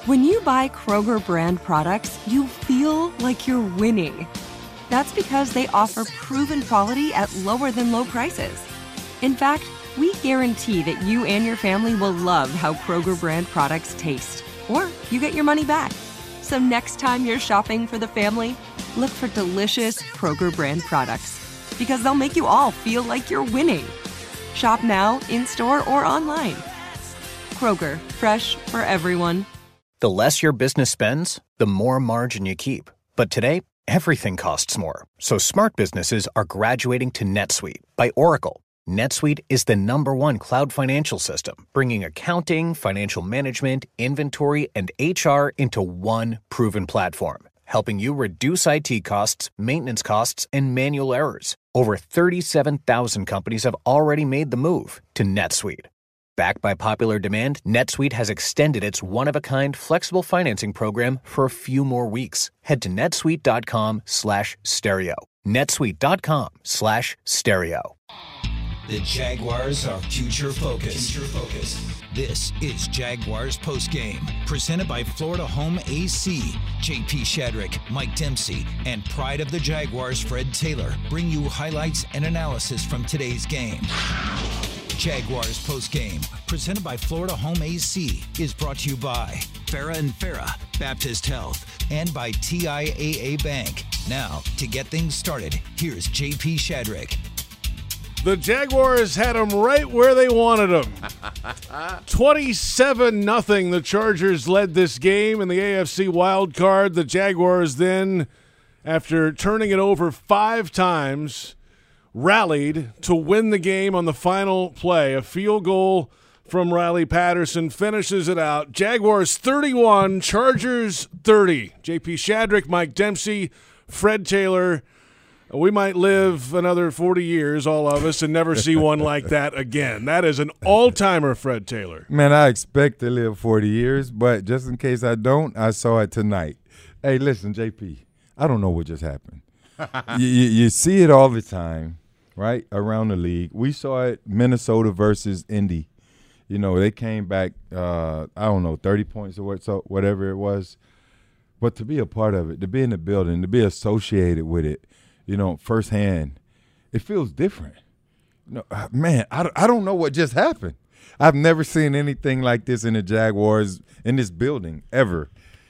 When you buy Kroger brand products, you feel like you're winning. That's because they offer proven quality at lower than low prices. In fact, we guarantee that you and your family will love how Kroger brand products taste, or you get your money back. So next time you're shopping for the family, look for delicious Kroger brand products, because they'll make you all feel like you're winning. Shop now, in-store, or online. Kroger, fresh for everyone. The less your business spends, the more margin you keep. But today, everything costs more. So smart businesses are graduating to NetSuite by Oracle. NetSuite is the #1 cloud financial system, bringing accounting, financial management, inventory, and HR into one proven platform, helping you reduce IT costs, maintenance costs, and manual errors. Over 37,000 companies have already made the move to NetSuite. Backed by popular demand, NetSuite has extended its one-of-a-kind flexible financing program for a few more weeks. Head to netsuite.com/stereo. netsuite.com/stereo. The Jaguars are future focused. This is Jaguars Postgame, presented by Florida Home AC. JP Shadrick, Mike Dempsey, and pride of the Jaguars, Fred Taylor, bring you highlights and analysis from today's game. Jaguars Postgame, presented by Florida Home AC, is brought to you by Farah and Farah, Baptist Health, and by TIAA Bank. Now, to get things started, here's JP Shadrick. The Jaguars had them right where they wanted them. 27-0, the Chargers led this game in the AFC wild card. The Jaguars then, after turning it over 5 times, rallied to win the game on the final play. A field goal from Riley Patterson finishes it out. Jaguars 31, Chargers 30. JP Shadrick, Mike Dempsey, Fred Taylor. We might live another 40 years, all of us, and never see one like that again. That is an all-timer, Fred Taylor. Man, I expect to live 40 years, but just in case I don't, I saw it tonight. Hey, listen, JP, I don't know what just happened. you see it all the time, right, around the league. We saw it Minnesota versus Indy. You know, they came back, 30 points or whatever it was. But to be a part of it, to be in the building, to be associated with it, you know, firsthand, it feels different. You know, man, I don't know what just happened. I've never seen anything like this in the Jaguars in this building ever.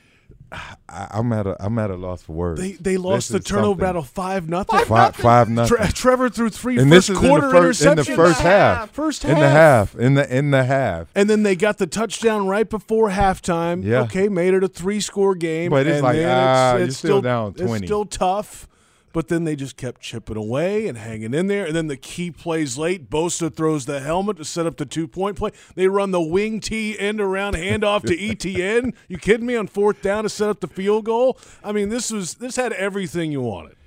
I'm at a loss for words. They lost the turnover battle 5-0. 5-0. Trevor threw 3 and first this is quarter interceptions in the first half. In the half. And then they got the touchdown right before halftime. Yeah. Okay, made it a 3-score game. But it's and you're still down 20. It's still tough. But then they just kept chipping away and hanging in there. And then the key plays late. Bosa throws the helmet to set up the 2-point play. They run the wing T end around handoff to ETN. You kidding me? On 4th down to set up the field goal. I mean, this had everything you wanted.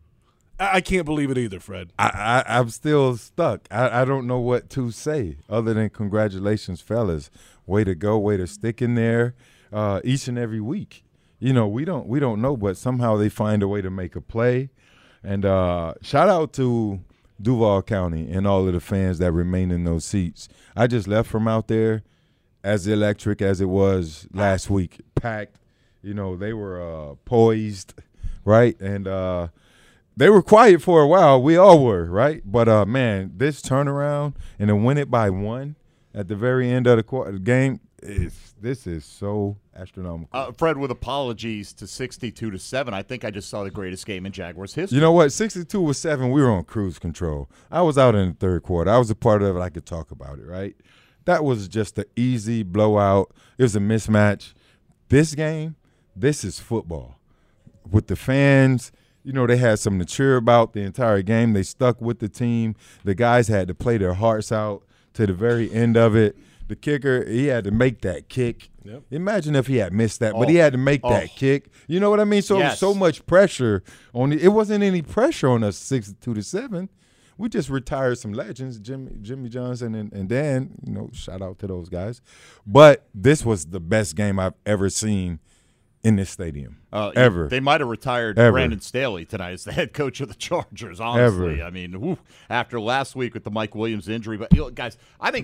I can't believe it either, Fred. I'm still stuck. I don't know what to say other than congratulations, fellas. Way to go. Way to stick in there each and every week. You know, we don't know, but somehow they find a way to make a play. And shout out to Duval County and all of the fans that remain in those seats. I just left from out there as electric as it was last week, packed. You know, they were poised, right? And they were quiet for a while. We all were, right? But, man, this turnaround and to win it by 1 at the very end of the game, this is so astronomical. Fred, with apologies to 62-7, I think I just saw the greatest game in Jaguars history. You know what? 62-7, we were on cruise control. I was out in the third quarter. I was a part of it. I could talk about it, right? That was just an easy blowout. It was a mismatch. This game, this is football. With the fans, you know, they had something to cheer about the entire game. They stuck with the team. The guys had to play their hearts out to the very end of it. The kicker, he had to make that kick. Yep. Imagine if he had missed that, but he had to make that kick. You know what I mean? So yes. So much pressure on it wasn't any pressure on us 62-7. We just retired some legends, Jimmy Johnson and Dan. You know, shout out to those guys. But this was the best game I've ever seen in this stadium. Ever. They might have retired Brandon Staley tonight as the head coach of the Chargers, honestly. Ever. I mean, after last week with the Mike Williams injury. But, you know, guys, I think –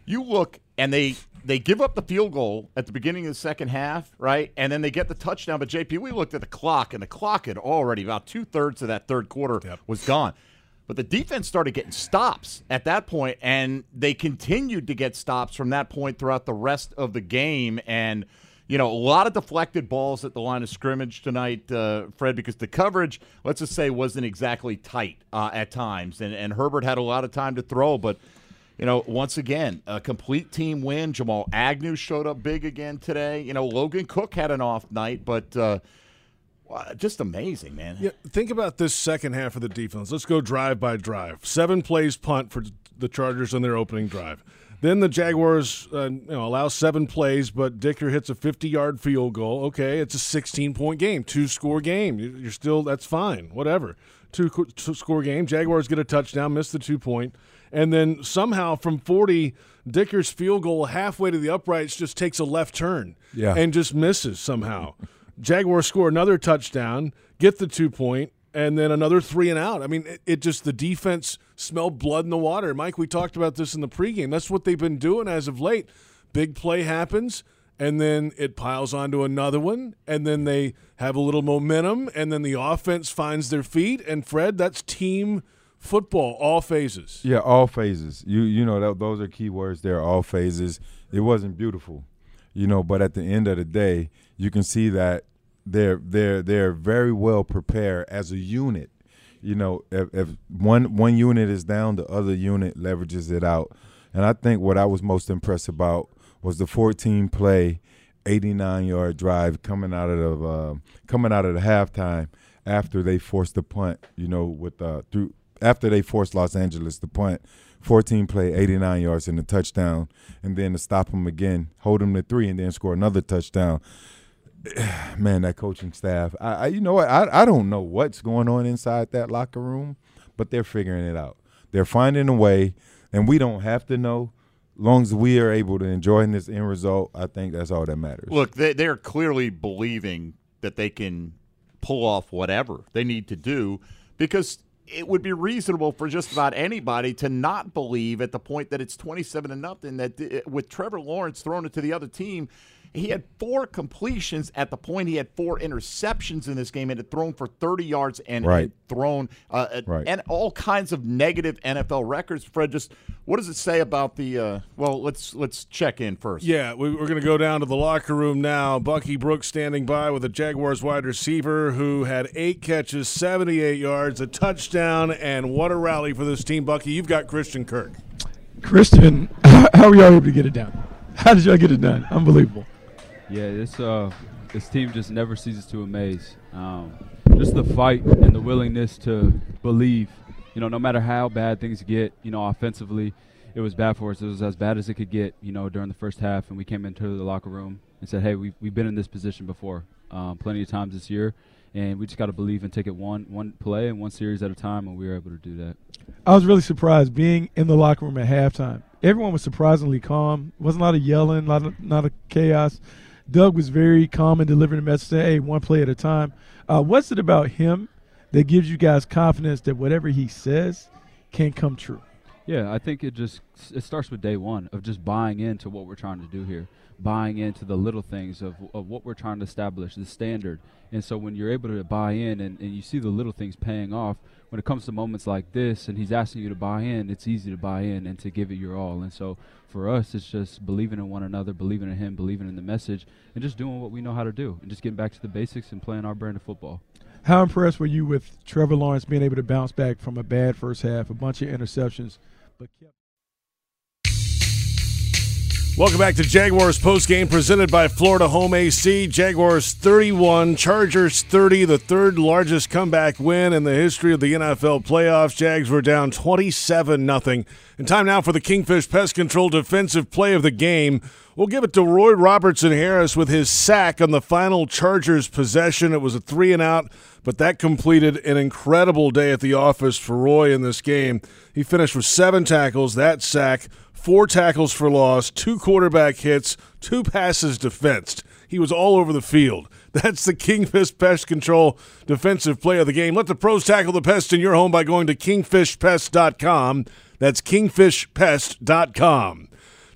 You look, and they give up the field goal at the beginning of the second half, right? And then they get the touchdown. But, JP, we looked at the clock, and the clock had already about 2/3 of that third quarter was gone. But the defense started getting stops at that point, and they continued to get stops from that point throughout the rest of the game. And, a lot of deflected balls at the line of scrimmage tonight, Fred, because the coverage, let's just say, wasn't exactly tight at times. And Herbert had a lot of time to throw, but once again, a complete team win. Jamal Agnew showed up big again today. Logan Cook had an off night, but just amazing, man. Yeah, think about this second half of the defense. Let's go drive by drive. 7 plays punt for the Chargers on their opening drive. Then the Jaguars allow 7 plays, but Dicker hits a 50-yard field goal. Okay, it's a 16-point game, 2-score game. You're still, that's fine, whatever. 2-score game. Jaguars get a touchdown, miss the 2-point. And then somehow from 40, Dicker's field goal halfway to the uprights just takes a left turn and just misses somehow. Jaguars score another touchdown, get the 2-point, and then another 3 and out. I mean, it just, the defense smelled blood in the water. Mike, we talked about this in the pregame. That's what they've been doing as of late. Big play happens, and then it piles onto another one, and then they have a little momentum, and then the offense finds their feet. And, Fred, that's team football, all phases. Yeah, all phases. Those are key words there, all phases. It wasn't beautiful, but at the end of the day, you can see that they're very well prepared as a unit. If one unit is down, the other unit leverages it out. And I think what I was most impressed about was the 14-play, 89-yard drive coming out of the halftime after they forced the punt. After they forced Los Angeles to punt, 14-play, 89 yards and a touchdown, and then to stop them again, hold them to 3, and then score another touchdown. Man, that coaching staff, I don't know what's going on inside that locker room, but they're figuring it out. They're finding a way, and we don't have to know. As long as we are able to enjoy this end result, I think that's all that matters. Look, they're clearly believing that they can pull off whatever they need to do, because it would be reasonable for just about anybody to not believe at the point that it's 27-0 that with Trevor Lawrence throwing it to the other team, he had 4 completions at the point. He had 4 interceptions in this game and had thrown for 30 yards and had thrown and all kinds of negative NFL records. Fred, just what does it say about the let's check in first. Yeah, we're going to go down to the locker room now. Bucky Brooks standing by with a Jaguars wide receiver who had 8 catches, 78 yards, a touchdown, and what a rally for this team. Bucky, you've got Christian Kirk. Christian, how were y'all able to get it done? How did y'all get it done? Unbelievable. Yeah, this team just never ceases to amaze. Just the fight and the willingness to believe. No matter how bad things get, offensively, it was bad for us. It was as bad as it could get, during the first half. And we came into the locker room and said, hey, we've been in this position before plenty of times this year. And we just got to believe and take it one play and one series at a time, and we were able to do that. I was really surprised being in the locker room at halftime. Everyone was surprisingly calm. Wasn't a lot of yelling, not of chaos. Doug was very calm and delivering the message, saying, hey, one play at a time. What's it about him that gives you guys confidence that whatever he says can come true? Yeah, I think it starts with day one of just buying into what we're trying to do here, buying into the little things of what we're trying to establish, the standard. And so when you're able to buy in and you see the little things paying off, when it comes to moments like this and he's asking you to buy in, it's easy to buy in and to give it your all. And so for us, it's just believing in one another, believing in him, believing in the message, and just doing what we know how to do and just getting back to the basics and playing our brand of football. How impressed were you with Trevor Lawrence being able to bounce back from a bad first half, a bunch of interceptions, but kept... Welcome back to Jaguars postgame presented by Florida Home AC. Jaguars 31, Chargers 30, the third largest comeback win in the history of the NFL playoffs. Jags were down 27-0. And time now for the Kingfish Pest Control defensive play of the game. We'll give it to Roy Robertson Harris with his sack on the final Chargers possession. It was a 3-and-out, but that completed an incredible day at the office for Roy in this game. He finished with 7 tackles, that sack, 4 tackles for loss, 2 quarterback hits, 2 passes defensed. He was all over the field. That's the Kingfish Pest Control defensive play of the game. Let the pros tackle the pest in your home by going to kingfishpest.com. That's kingfishpest.com.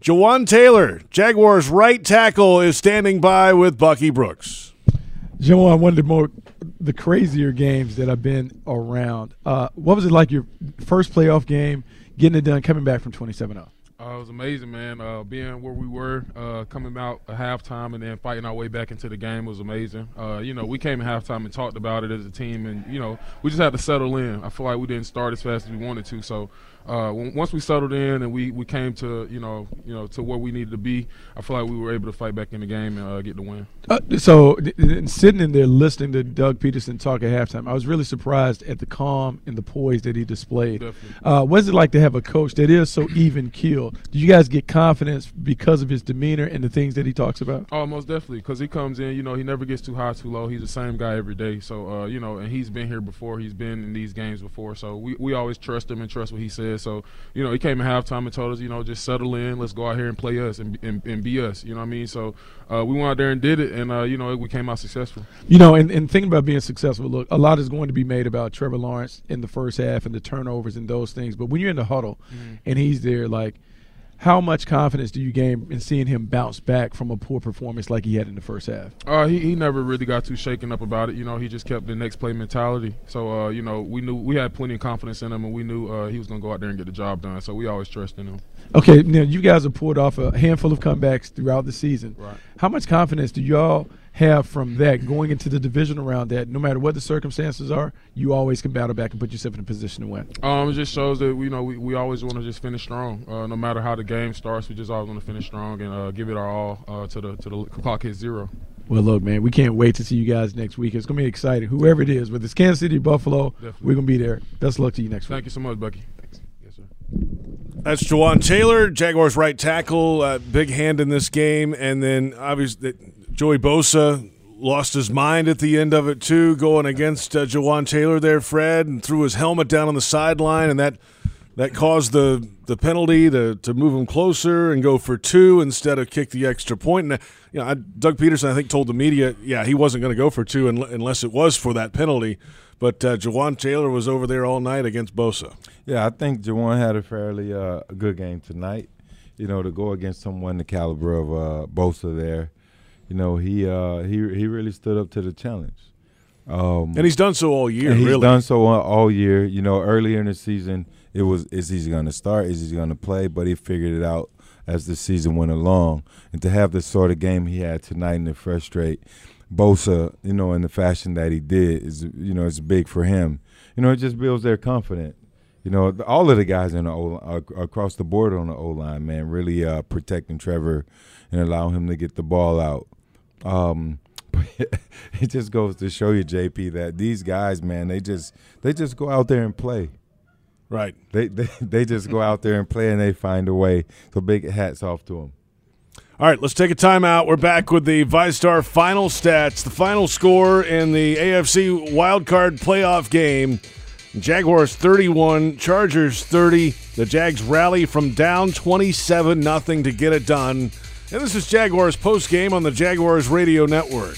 Jawaan Taylor, Jaguars right tackle, is standing by with Bucky Brooks. Jawaan, one of the crazier games that I've been around. What was it like your first playoff game, getting it done, coming back from 27-0? It was amazing, man. Being where we were, coming out at halftime and then fighting our way back into the game was amazing. We came at halftime and talked about it as a team, and, we just had to settle in. I feel like we didn't start as fast as we wanted to. So once we settled in and we came to, to where we needed to be, I feel like we were able to fight back in the game and get the win. So sitting in there listening to Doug Peterson talk at halftime, I was really surprised at the calm and the poise that he displayed. What's it like to have a coach that is so even-keeled? Do you guys get confidence because of his demeanor and the things that he talks about? Oh, most definitely, because he comes in, he never gets too high, too low. He's the same guy every day. So, and he's been here before. He's been in these games before. So we always trust him and trust what he says. So, he came at halftime and told us, just settle in. Let's go out here and play us and be us. You know what I mean? So we went out there and did it, and, we came out successful. And thinking about being successful, look, a lot is going to be made about Trevor Lawrence in the first half and the turnovers and those things. But when you're in the huddle and he's there, like, how much confidence do you gain in seeing him bounce back from a poor performance like he had in the first half? He never really got too shaken up about it. He just kept the next play mentality. So, we knew we had plenty of confidence in him, and we knew he was going to go out there and get the job done. So we always trusted him. Okay, now you guys have pulled off a handful of comebacks throughout the season. Right. How much confidence do y'all have from that going into the division around that? No matter what the circumstances are, you always can battle back and put yourself in a position to win. It just shows that we always want to just finish strong. No matter how the game starts, we just always want to finish strong and give it our all to the clock hits zero. Well, look, man, we can't wait to see you guys next week. It's going to be exciting. Whoever it is, whether it's Kansas City or Buffalo, We're going to be there. Best of luck to you next week. Thank you so much, Bucky. Thanks. Yes, sir. That's Jawaan Taylor, Jaguars right tackle, big hand in this game. And then, obviously, Joey Bosa lost his mind at the end of it, too, going against Jawaan Taylor there, Fred, and threw his helmet down on the sideline, and that caused the penalty to move him closer and go for 2 instead of kick the extra point. And, Doug Peterson, I think, told the media, he wasn't going to go for 2 unless it was for that penalty. But Jawaan Taylor was over there all night against Bosa. Yeah, I think Jawaan had a fairly good game tonight. To go against someone the caliber of Bosa there, he really stood up to the challenge. And he's done so all year, He's done so all year. Earlier in the season, it was, is he going to start? Is he going to play? But he figured it out as the season went along. And to have the sort of game he had tonight and to frustrate Bosa, in the fashion that he did is big for him. It just builds their confidence. All of the guys in the across the board on the O-line, man, really protecting Trevor and allowing him to get the ball out. It just goes to show you, JP, that these guys, man, they just go out there and play. Right. They just go out there and play, and they find a way. So big hats off to them. All right, let's take a timeout. We're back with the VyStar final stats. The final score in the AFC wildcard playoff game. Jaguars 31, Chargers 30. The Jags rally from down 27-0 to get it done. And this is Jaguars postgame on the Jaguars Radio Network.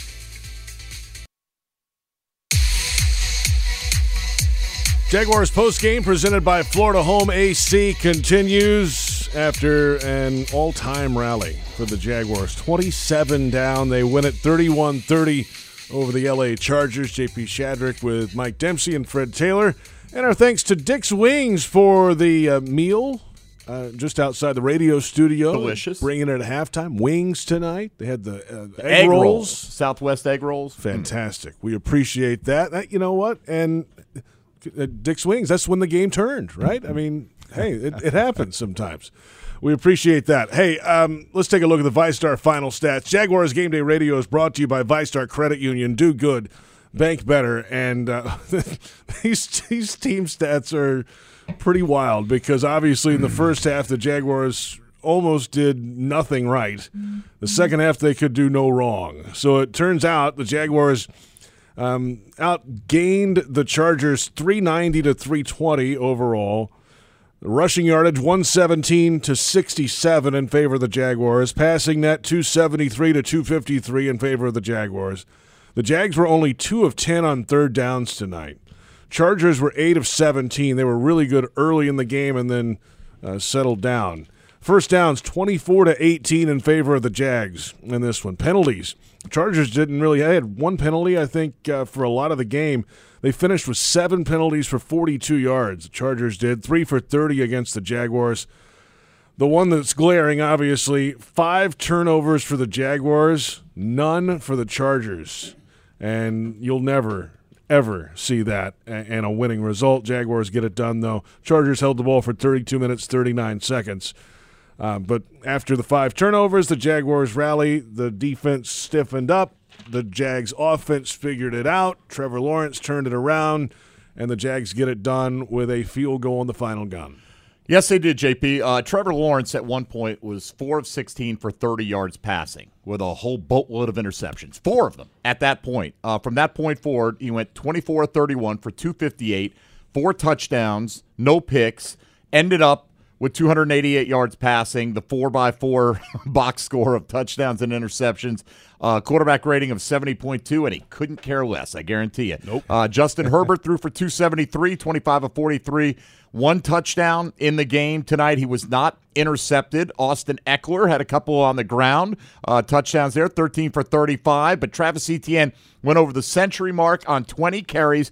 Jaguars postgame presented by Florida Home AC continues after an all-time rally for the Jaguars. 27 down. They win it 31-30 over the LA Chargers. JP Shadrick with Mike Dempsey and Fred Taylor. And our thanks to Dick's Wings for the meal just outside the radio studio. Delicious. Bringing it at halftime. Wings tonight. They had the egg rolls. Southwest egg rolls. Fantastic. We appreciate that. You know what? And Dick's Wings, that's when the game turned, right? I mean, hey, it happens sometimes. We appreciate that. Hey, let's take a look at the VyStar final stats. Jaguars Game Day Radio is brought to you by VyStar Credit Union. Do good, bank better. And these team stats are pretty wild because obviously in the first half the Jaguars almost did nothing right. The second half they could do no wrong. So it turns out the Jaguars outgained the Chargers 390 to 320 overall. The rushing yardage 117 to 67 in favor of the Jaguars. Passing net 273 to 253 in favor of the Jaguars. The Jags were only 2 of 10 on third downs tonight. Chargers were 8 of 17. They were really good early in the game and then settled down. First downs, 24-18 in favor of the Jags in this one. Penalties. Chargers didn't really – they had one penalty, I think, for a lot of the game. They finished with 7 penalties for 42 yards. The Chargers did 3 for 30 against the Jaguars. The one that's glaring, obviously, 5 turnovers for the Jaguars, none for the Chargers. And you'll never, ever see that and a winning result. Jaguars get it done, though. Chargers held the ball for 32 minutes, 39 seconds. But after the 5 turnovers, the Jaguars rally. The defense stiffened up. The Jags offense figured it out. Trevor Lawrence turned it around, and the Jags get it done with a field goal on the final gun. Yes, they did, JP. Trevor Lawrence at one point was 4 of 16 for 30 yards passing with a whole boatload of interceptions, 4 of them at that point. From that point forward, he went 24 of 31 for 258, 4 touchdowns, no picks, ended up with 288 yards passing, the 4x4 box score of touchdowns and interceptions, quarterback rating of 70.2, and he couldn't care less, I guarantee you. Nope. Justin Herbert threw for 273, 25 of 43, 1 touchdown in the game tonight. He was not intercepted. Austin Eckler had a couple on the ground, touchdowns there, 13 for 35, but Travis Etienne went over the century mark on 20 carries,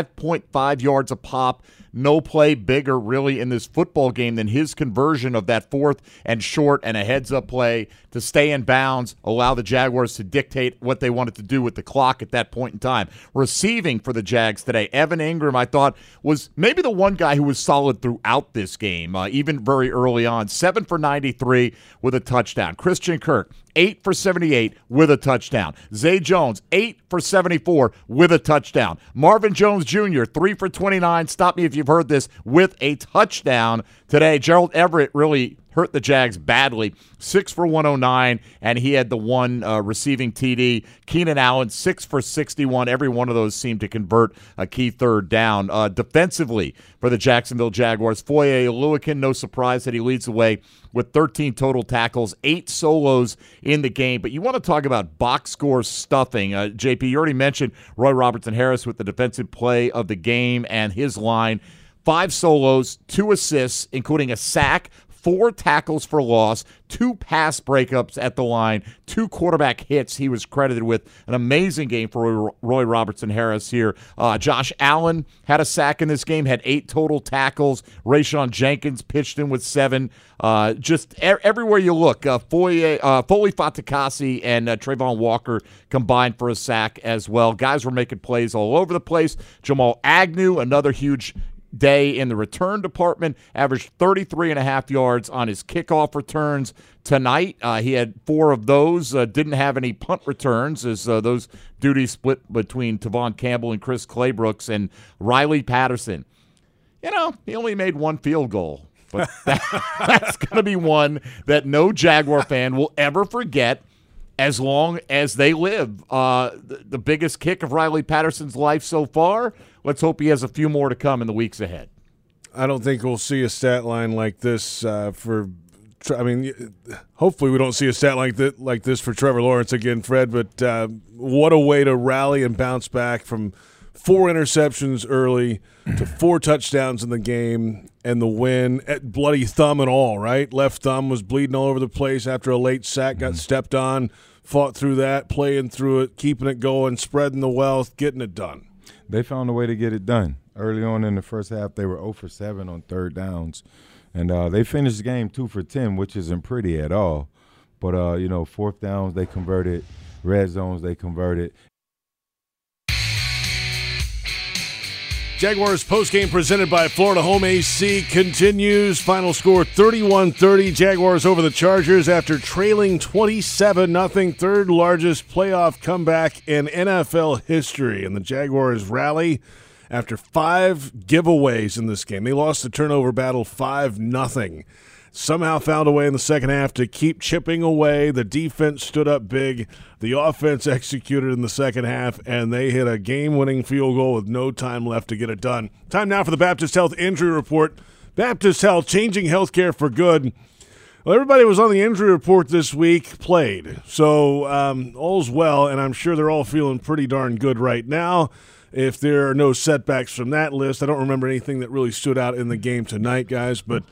5.5 yards a pop. No play bigger, really, in this football game than his conversion of that 4th and short and a heads-up play to stay in bounds, allow the Jaguars to dictate what they wanted to do with the clock at that point in time. Receiving for the Jags today, Evan Ingram, I thought, was maybe the one guy who was solid throughout this game, even very early on. 7 for 93 with a touchdown. Christian Kirk, 8 for 78 with a touchdown. Zay Jones, 8 for 74 with a touchdown. Marvin Jones Jr., 3 for 29, stop me if you've heard this, with a touchdown today. Gerald Everett really hurt the Jags badly, 6 for 109, and he had the one receiving TD. Keenan Allen, 6 for 61. Every one of those seemed to convert a key third down. Defensively for the Jacksonville Jaguars, Foye Oluokun, no surprise that he leads the way with 13 total tackles, 8 solos in the game. But you want to talk about box score stuffing. JP, you already mentioned Roy Robertson Harris with the defensive play of the game and his line. 5 solos, 2 assists, including a sack, 4 tackles for loss, 2 pass breakups at the line, 2 quarterback hits. He was credited with an amazing game for Roy Robertson Harris here. Josh Allen had a sack in this game, had 8 total tackles. Rayshon Jenkins pitched in with 7. Just everywhere you look, Foley Fatukasi and Trayvon Walker combined for a sack as well. Guys were making plays all over the place. Jamal Agnew, another huge day in the return department, averaged 33.5 yards on his kickoff returns tonight. He had 4 of those, didn't have any punt returns as those duties split between Tavon Campbell and Chris Claybrooks. And Riley Patterson, he only made 1 field goal, but that's going to be one that no Jaguar fan will ever forget as long as they live. The biggest kick of Riley Patterson's life so far. Let's hope he has a few more to come in the weeks ahead. I don't think we'll see a stat line like this hopefully we don't see a stat like this for Trevor Lawrence again, Fred, but what a way to rally and bounce back from 4 interceptions early to 4 touchdowns in the game and the win, at bloody thumb and all, right? Left thumb was bleeding all over the place after a late sack, got stepped on, fought through that, playing through it, keeping it going, spreading the wealth, getting it done. They found a way to get it done. Early on in the first half, they were 0 for 7 on 3rd downs. And they finished the game 2 for 10, which isn't pretty at all. But, 4th downs, they converted. Red zones, they converted. Jaguars postgame presented by Florida Home AC continues. Final score 31-30. Jaguars over the Chargers after trailing 27-0. 3rd largest playoff comeback in NFL history. And the Jaguars rally after 5 giveaways in this game. They lost the turnover battle 5-0. Somehow found a way in the second half to keep chipping away. The defense stood up big. The offense executed in the second half, and they hit a game-winning field goal with no time left to get it done. Time now for the Baptist Health Injury Report. Baptist Health, changing healthcare for good. Well, everybody was on the injury report this week, played. So all's well, and I'm sure they're all feeling pretty darn good right now. If there are no setbacks from that list, I don't remember anything that really stood out in the game tonight, guys, but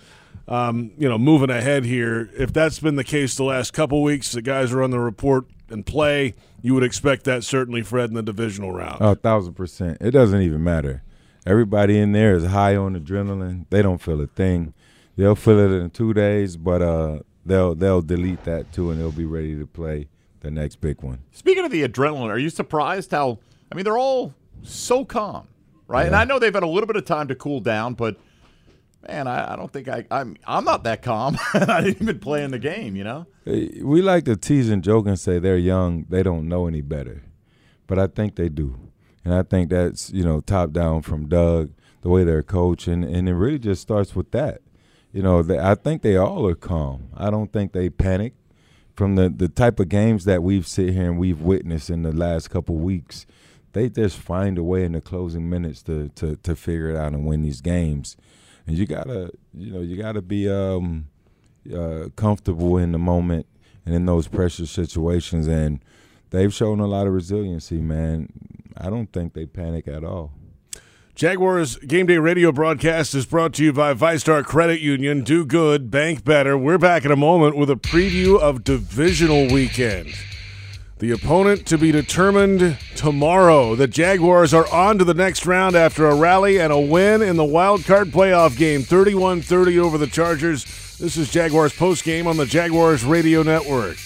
moving ahead here. If that's been the case the last couple weeks, the guys are on the report and play, you would expect that certainly, Fred, in the divisional round. 1,000%. It doesn't even matter. Everybody in there is high on adrenaline. They don't feel a thing. They'll feel it in 2 days, but they'll delete that too, and they'll be ready to play the next big one. Speaking of the adrenaline, are you surprised how – they're all so calm, right? Yeah. And I know they've had a little bit of time to cool down, but, man, I don't think I'm not that calm. I didn't even play in the game, We like to tease and joke and say they're young, they don't know any better. But I think they do. And I think that's, top down from Doug, the way they're coaching, and it really just starts with that. I think they all are calm. I don't think they panic. From the type of games that we've sit here and we've witnessed in the last couple weeks, they just find a way in the closing minutes to figure it out and win these games. And you gotta be comfortable in the moment and in those pressure situations. And they've shown a lot of resiliency, man. I don't think they panic at all. Jaguars Game Day radio broadcast is brought to you by VyStar Credit Union. Do good, bank better. We're back in a moment with a preview of divisional weekend. The opponent to be determined tomorrow. The Jaguars are on to the next round after a rally and a win in the wild card playoff game, 31-30 over the Chargers. This is Jaguars postgame on the Jaguars Radio Network.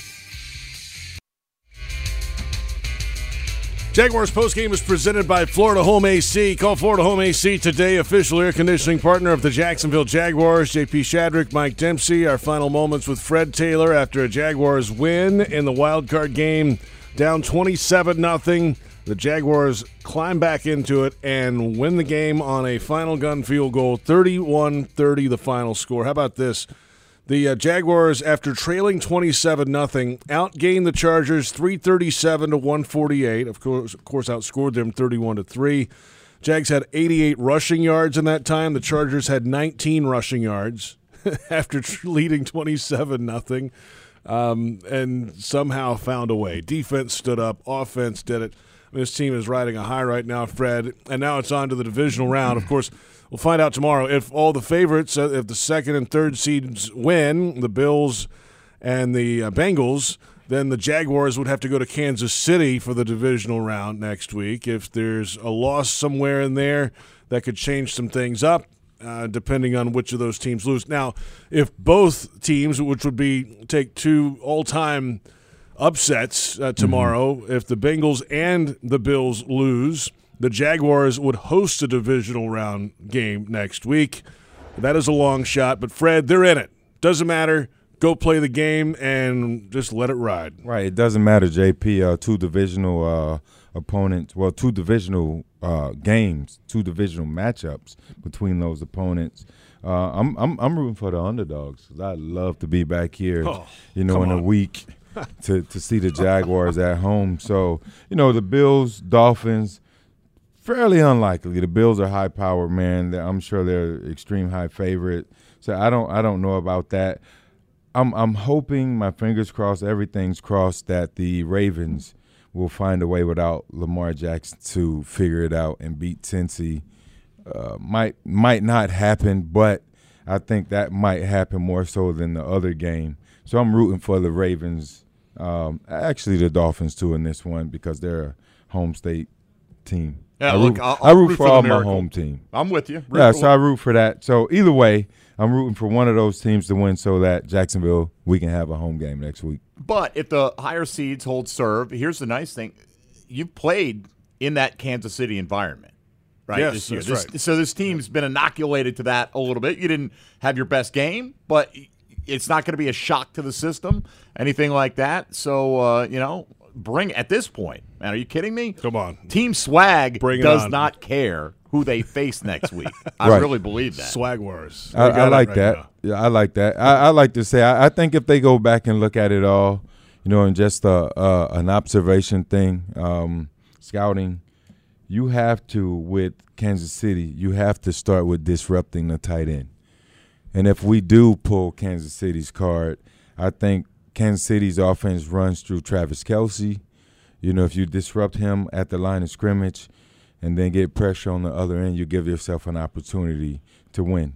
Jaguars postgame is presented by Florida Home AC. Call Florida Home AC today, official air conditioning partner of the Jacksonville Jaguars. JP Shadrick, Mike Dempsey. Our final moments with Fred Taylor after a Jaguars win in the wild card game, down 27-0. The Jaguars climb back into it and win the game on a final gun field goal, 31-30 the final score. How about this? The Jaguars, after trailing 27-0, outgained the Chargers 337-148. Of course, outscored them 31-3. Jags had 88 rushing yards in that time. The Chargers had 19 rushing yards after leading 27-0, and somehow found a way. Defense stood up. Offense did it. This team is riding a high right now, Fred, and now it's on to the divisional round. Of course, we'll find out tomorrow if all the favorites, if the second and third seeds win, the Bills and the Bengals, then the Jaguars would have to go to Kansas City for the divisional round next week. If there's a loss somewhere in there, that could change some things up, depending on which of those teams lose. Now, if both teams, which would be take two all-time upsets tomorrow, if the Bengals and the Bills lose, the Jaguars would host a divisional round game next week. That is a long shot, but Fred, they're in it. Doesn't matter. Go play the game and just let it ride. Right. It doesn't matter, JP. Two divisional opponents. Well, two divisional games, two divisional matchups between those opponents. I'm rooting for the underdogs because I'd love to be back here, in a week to see the Jaguars at home. So, the Bills, Dolphins. Fairly unlikely. The Bills are high power, man. I'm sure they're extreme high favorite. So I don't know about that. I'm hoping, my fingers crossed, everything's crossed, that the Ravens will find a way without Lamar Jackson to figure it out and beat Cincy. Might not happen, but I think that might happen more so than the other game. So I'm rooting for the Ravens, actually the Dolphins too in this one because they're a home state team. Yeah, I root for all my home team. I'm with you. So I root for that. So either way, I'm rooting for one of those teams to win so that Jacksonville, we can have a home game next week. But if the higher seeds hold serve, here's the nice thing. You've played in that Kansas City environment, right? Yes, this year. That's right. So this team's been inoculated to that a little bit. You didn't have your best game, but it's not going to be a shock to the system, anything like that. So, bring at this point, man, are you kidding me? Come on. Team Swag does not care who they face next week. I really believe that. Swag Wars. I like that. Yeah, I like that. I like to say, I think if they go back and look at it all, and just an observation thing, scouting, you have to, with Kansas City, you have to start with disrupting the tight end. And if we do pull Kansas City's card, I think Kansas City's offense runs through Travis Kelce. If you disrupt him at the line of scrimmage and then get pressure on the other end, you give yourself an opportunity to win.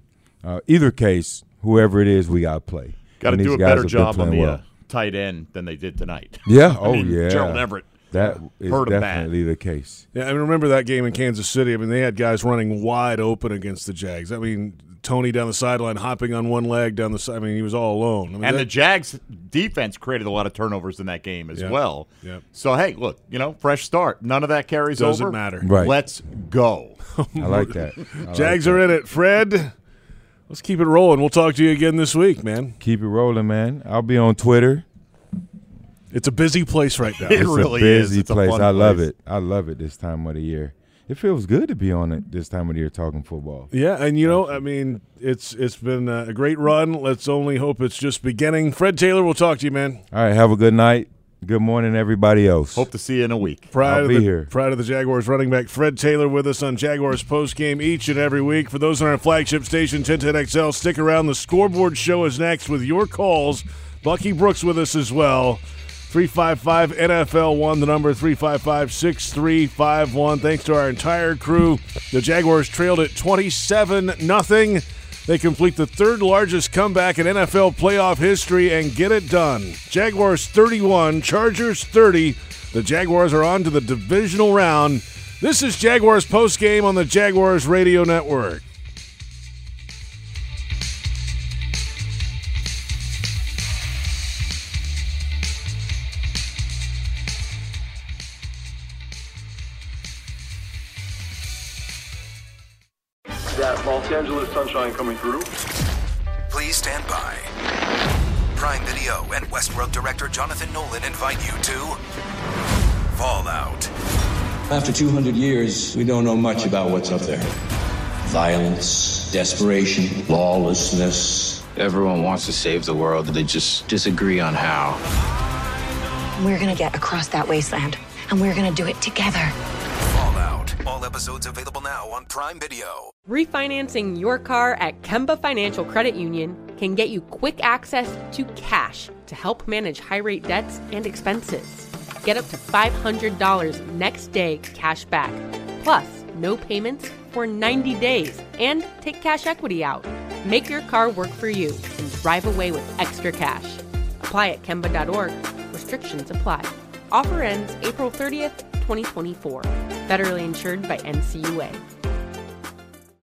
Either case, whoever it is, we got to play. Got to And do these a guys better have been job on playing the well. tight end than they did tonight. Yeah. I mean, yeah. Gerald Everett. That is hurt him definitely the case. Yeah, I mean, remember that game in Kansas City? I mean, they had guys running wide open against the Jags. I mean, Tony down the sideline, hopping on one leg down the side. I mean, he was all alone. I mean, And the Jags defense created a lot of turnovers in that game as well. Yep. So, hey, look, fresh start. None of that carries over. Doesn't matter. Right. Let's go. I like that. Jags are in it. Fred, let's keep it rolling. We'll talk to you again this week, man. Keep it rolling, man. I'll be on Twitter. It's a busy place right now. It It's really a is. busy It's a place. fun I love place. it. I love it this time of the year. It feels good to be on it this time of the year talking football. Yeah, and I mean, it's been a great run. Let's only hope it's just beginning. Fred Taylor, we'll talk to you, man. All right, have a good night. Good morning, everybody else. Hope to see you in a week. I'll be here. Prior to the Jaguars running back Fred Taylor with us on Jaguars postgame each and every week. For those on our flagship station, 1010XL, stick around. The Scoreboard Show is next with your calls. Bucky Brooks with us as well. 355-NFL-1, the number 355-6351. Thanks to our entire crew. The Jaguars trailed at 27-0. They complete the third largest comeback in NFL playoff history and get it done. Jaguars 31, Chargers 30. The Jaguars are on to the divisional round. This is Jaguars postgame on the Jaguars Radio Network. That Los Angeles sunshine coming through. Please stand by. Prime Video and Westworld director Jonathan Nolan invite you to Fallout. After 200 years, we don't know much about what's up there. Violence, desperation, lawlessness. Everyone wants to save the world, they just disagree on how. We're gonna get across that wasteland, and we're gonna do it together. Fallout. All episodes available now on Prime Video. Refinancing your car at Kemba Financial Credit Union can get you quick access to cash to help manage high-rate debts and expenses. Get up to $500 next day cash back, plus no payments for 90 days, and take cash equity out. Make your car work for you and drive away with extra cash. Apply at Kemba.org. Restrictions apply. Offer ends April 30th, 2024. Federally insured by NCUA.